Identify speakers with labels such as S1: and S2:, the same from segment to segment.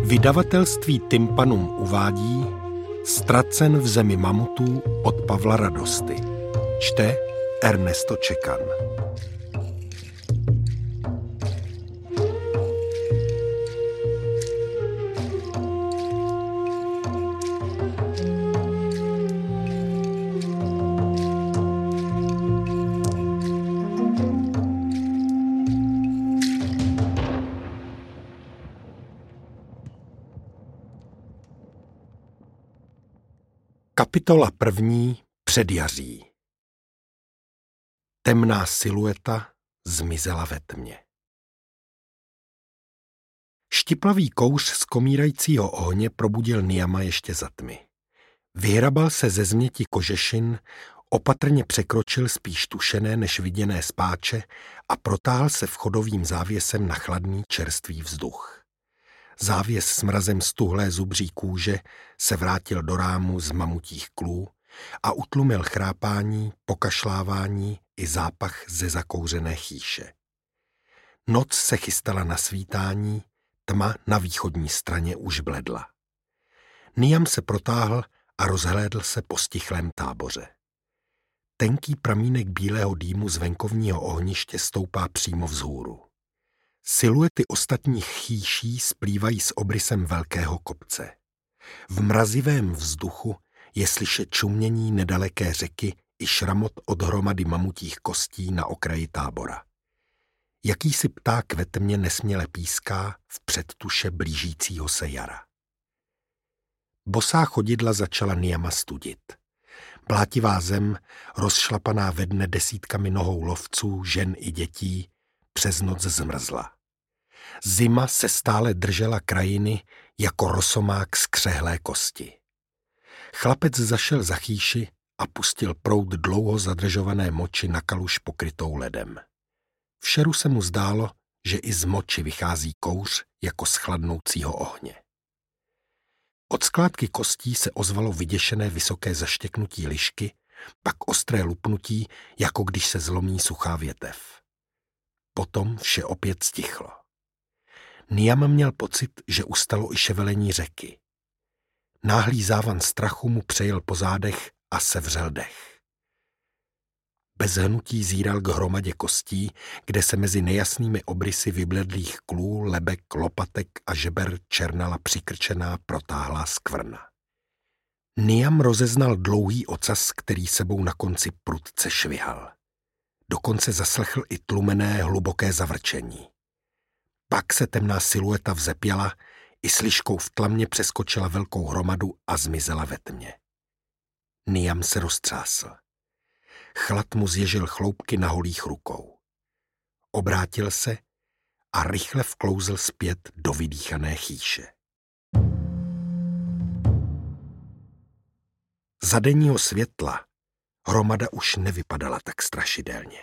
S1: Vydavatelství Tympanum uvádí Ztracen v zemi mamutů od Pavla Radosty. Čte Ernesto Čekan. Kapitola 1. Předjaří. Temná silueta zmizela ve tmě. Štiplavý kouř z komírajícího ohně probudil Niama ještě za tmy. Vyhrabal se ze změti kožešin, opatrně překročil spíš tušené než viděné spáče a protáhl se vchodovým závěsem na chladný čerstvý vzduch. Závěs s mrazem stuhlé zubří kůže se vrátil do rámu z mamutích klů a utlumil chrápání, pokašlávání i zápach ze zakouřené chýše. Noc se chystala na svítání, tma na východní straně už bledla. Niam se protáhl a rozhlédl se po stichlém táboře. Tenký pramínek bílého dýmu z venkovního ohniště stoupá přímo vzhůru. Siluety ostatních chýší splývají s obrysem velkého kopce. V mrazivém vzduchu je slyšet čumění nedaleké řeky i šramot od hromady mamutích kostí na okraji tábora. Jakýsi pták ve tmě nesměle píská v předtuše blížícího se jara. Bosá chodidla začala Niama studit. Blátivá zem, rozšlapaná ve dne desítkami nohou lovců, žen i dětí, přes noc zmrzla. Zima se stále držela krajiny jako rosomák z křehlé kosti. Chlapec zašel za chýši a pustil proud dlouho zadržované moči na kaluž pokrytou ledem. V šeru se mu zdálo, že i z moči vychází kouř jako z chladnoucího ohně. Od skládky kostí se ozvalo vyděšené vysoké zaštěknutí lišky, pak ostré lupnutí, jako když se zlomí suchá větev. Potom vše opět stichlo. Niam měl pocit, že ustalo i ševelení řeky. Náhlý závan strachu mu přejel po zádech a sevřel dech. Bez hnutí zíral k hromadě kostí, kde se mezi nejasnými obrysy vybledlých klů, lebek, lopatek a žeber černala přikrčená protáhlá skvrna. Niam rozeznal dlouhý ocas, který sebou na konci prudce švihal. Dokonce zaslechl i tlumené hluboké zavrčení. Pak se temná silueta vzepěla, i s liškou v tlamě přeskočila velkou hromadu a zmizela ve tmě. Niam se roztřásl. Chlad mu zježil chloupky na holých rukou. Obrátil se a rychle vklouzl zpět do vydýchané chýše. Za denního světla hromada už nevypadala tak strašidelně.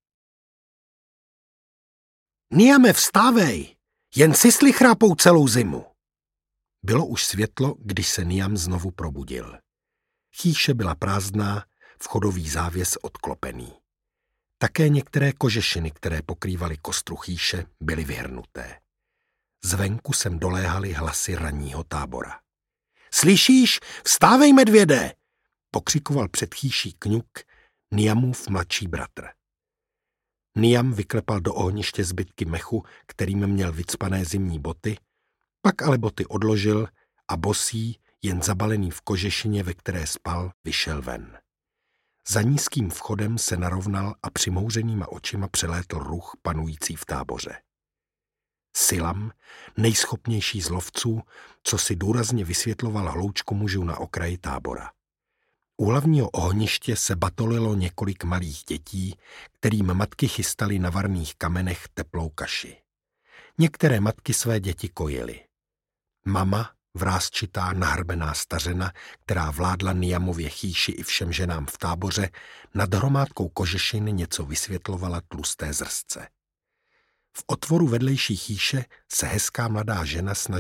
S1: Niame, vstávej! Jen sisly chrápou celou zimu. Bylo už světlo, když se Niam znovu probudil. Chýše byla prázdná, vchodový závěs odklopený. Také některé kožešiny, které pokrývaly kostru chýše, byly vyhrnuté. Zvenku sem doléhaly hlasy ranního tábora. Slyšíš? Vstávej, medvěde! Pokřikoval před chýší Kňuk, Niamův mladší bratr. Niam vyklepal do ohniště zbytky mechu, kterým měl vycpané zimní boty, pak ale boty odložil a bosý, jen zabalený v kožešině, ve které spal, vyšel ven. Za nízkým vchodem se narovnal a přimhouřenýma očima přelétl ruch panující v táboře. Silam, nejschopnější z lovců, co si důrazně vysvětloval hloučku mužů na okraji tábora. U hlavního ohniště se batolilo několik malých dětí, kterým matky chystaly na varných kamenech teplou kaši. Některé matky své děti kojily. Mama, vrásčitá, nahrbená stařena, která vládla Niamově chýši i všem ženám v táboře, nad hromádkou kožešin něco vysvětlovala tlusté zrzce. V otvoru vedlejší chýše se hezká mladá žena snažila